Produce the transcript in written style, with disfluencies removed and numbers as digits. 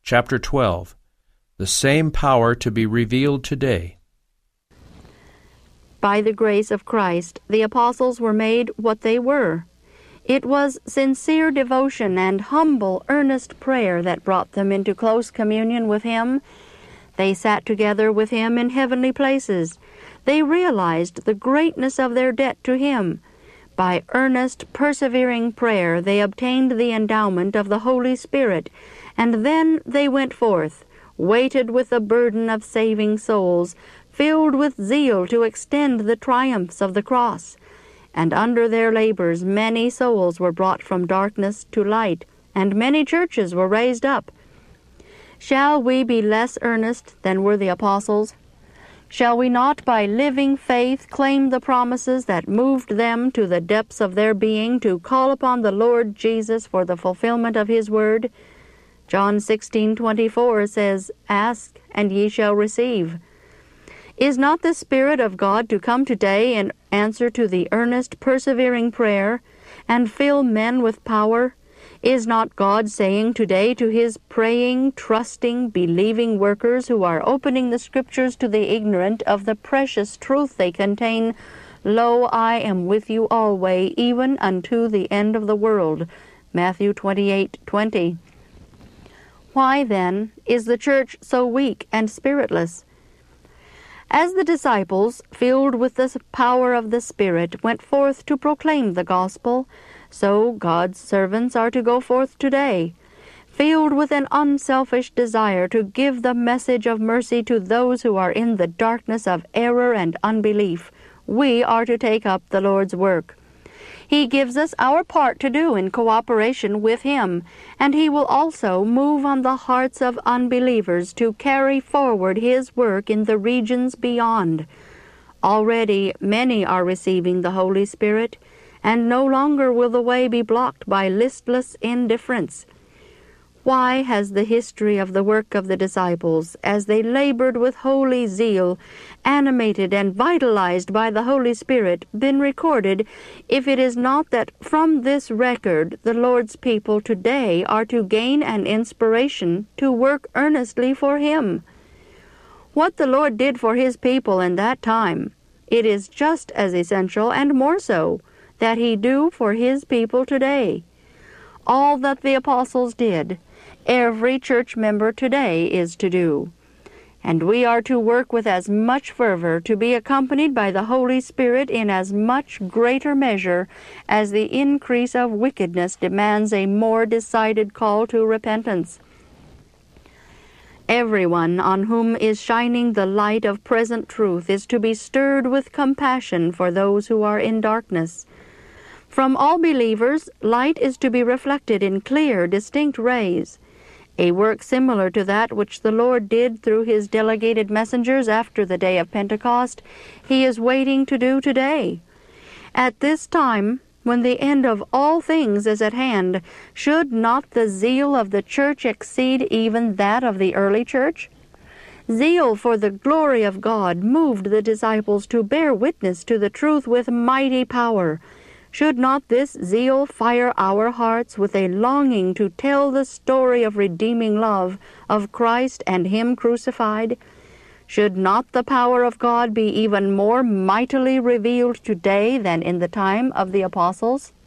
Chapter 12. The same power to be revealed today. By the grace of Christ, the apostles were made what they were. It was sincere devotion and humble, earnest prayer that brought them into close communion with Him. They sat together with Him in heavenly places. They realized the greatness of their debt to Him. By earnest, persevering prayer, they obtained the endowment of the Holy Spirit, and then they went forth, weighted with the burden of saving souls, filled with zeal to extend the triumphs of the cross. And under their labors many souls were brought from darkness to light, and many churches were raised up. Shall we be less earnest than were the apostles? Shall we not by living faith claim the promises that moved them to the depths of their being to call upon the Lord Jesus for the fulfillment of His word? John 16:24 says, "Ask, and ye shall receive." Is not the Spirit of God to come today in answer to the earnest, persevering prayer, and fill men with power? Is not God saying today to His praying, trusting, believing workers who are opening the Scriptures to the ignorant of the precious truth they contain, "Lo, I am with you always, even unto the end of the world," Matthew 28:20. Why, then, is the church so weak and spiritless? As the disciples, filled with the power of the Spirit, went forth to proclaim the gospel, so God's servants are to go forth today, filled with an unselfish desire to give the message of mercy to those who are in the darkness of error and unbelief. We are to take up the Lord's work. He gives us our part to do in cooperation with Him, and He will also move on the hearts of unbelievers to carry forward His work in the regions beyond. Already many are receiving the Holy Spirit, and no longer will the way be blocked by listless indifference. Why has the history of the work of the disciples, as they labored with holy zeal, animated and vitalized by the Holy Spirit, been recorded, if it is not that from this record the Lord's people today are to gain an inspiration to work earnestly for Him? What the Lord did for His people in that time, it is just as essential, and more so, that He do for His people today. All that the apostles did, every church member today is to do. And we are to work with as much fervor, to be accompanied by the Holy Spirit in as much greater measure as the increase of wickedness demands a more decided call to repentance. Everyone on whom is shining the light of present truth is to be stirred with compassion for those who are in darkness. From all believers, light is to be reflected in clear, distinct rays, a work similar to that which the Lord did through His delegated messengers after the day of Pentecost. He is waiting to do today. At this time, when the end of all things is at hand, should not the zeal of the church exceed even that of the early church? Zeal for the glory of God moved the disciples to bear witness to the truth with mighty power. Should not this zeal fire our hearts with a longing to tell the story of redeeming love of Christ and Him crucified? Should not the power of God be even more mightily revealed today than in the time of the apostles?